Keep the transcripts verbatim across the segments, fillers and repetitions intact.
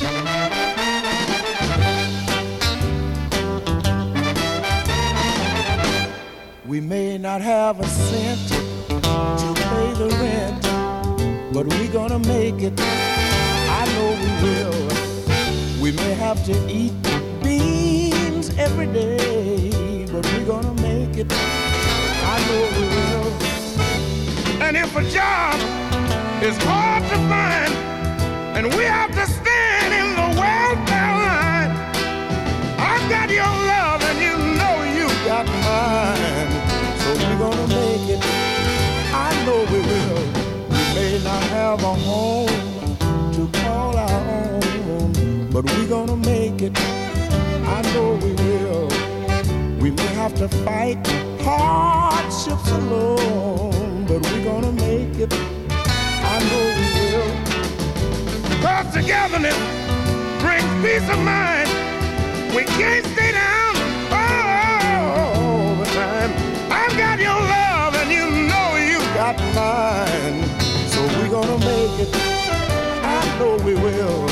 We may not have a cent to pay the rent, but we're gonna make it. I know we will. We may have to eat beans every day, but we're gonna make it. I know we will. And if a job is hard to find, and we have to stand in the welfare line, I've got your love and you know you got mine. So we're gonna make it. I know we will. We may not have a home to call our own, but we're gonna make it. I know we will. We may have to fight hardships alone, but we're gonna make it. I know we will. Cause togetherness brings peace of mind. We can't stay down all the time. I've got your love and you know you got mine. So we're gonna make it. I know we will.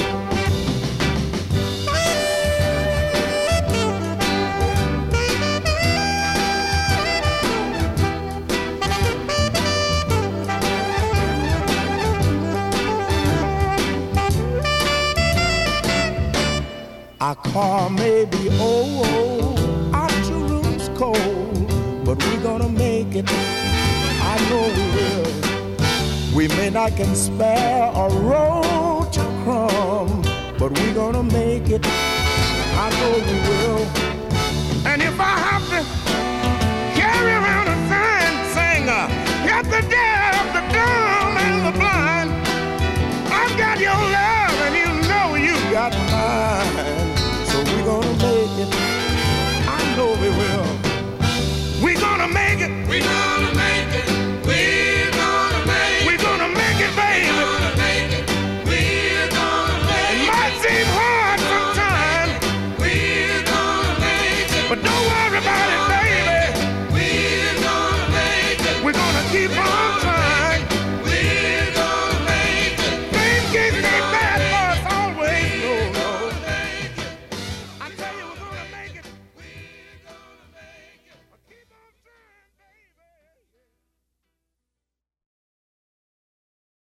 Our car may be old, our two rooms cold, but we're gonna make it. I know we will. We may not can spare a road to crumb, but we're gonna make it. I know we will. And if I have to carry around a sign saying, uh, help the deaf, the dumb, and the blind, I've got your love and you know you got mine. So we're gonna make it. I know we will. We're gonna make it. We're gonna make it. We're gonna make it. We're gonna make it, baby. We're gonna make it. We're gonna make it. It might seem hard sometimes, We're gonna make it. but don't worry about it.